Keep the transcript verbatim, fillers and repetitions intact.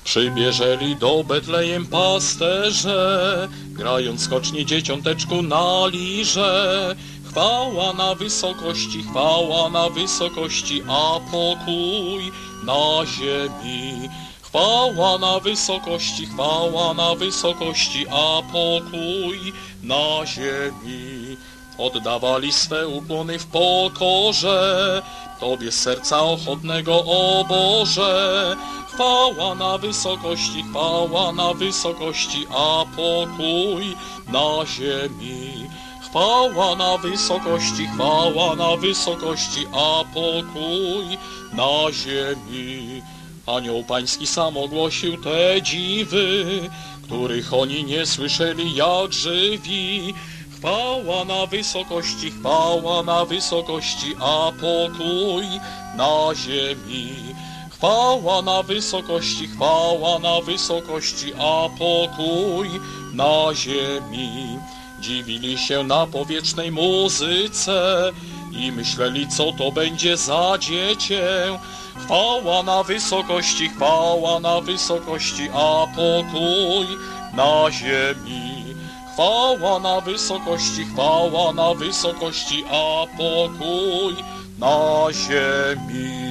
Przybieżeli do Betlejem pasterze, grając skocznie dzieciąteczku na lirze. Chwała na wysokości, chwała na wysokości, a pokój na ziemi. Chwała na wysokości, chwała na wysokości, a pokój na ziemi. Oddawali swe ukłony w pokorze Tobie z serca ochotnego, o Boże. Chwała na wysokości, chwała na wysokości, a pokój na ziemi. Chwała na wysokości, chwała na wysokości, a pokój na ziemi. Anioł Pański sam ogłosił te dziwy, których oni nie słyszeli jak żywi. Chwała na wysokości, chwała na wysokości, a pokój na ziemi. Chwała na wysokości, chwała na wysokości, a pokój na ziemi. Dziwili się na powietrznej muzyce i myśleli, co to będzie za dziecię. Chwała na wysokości, chwała na wysokości, a pokój na ziemi. Chwała na wysokości, chwała na wysokości, a pokój na ziemi.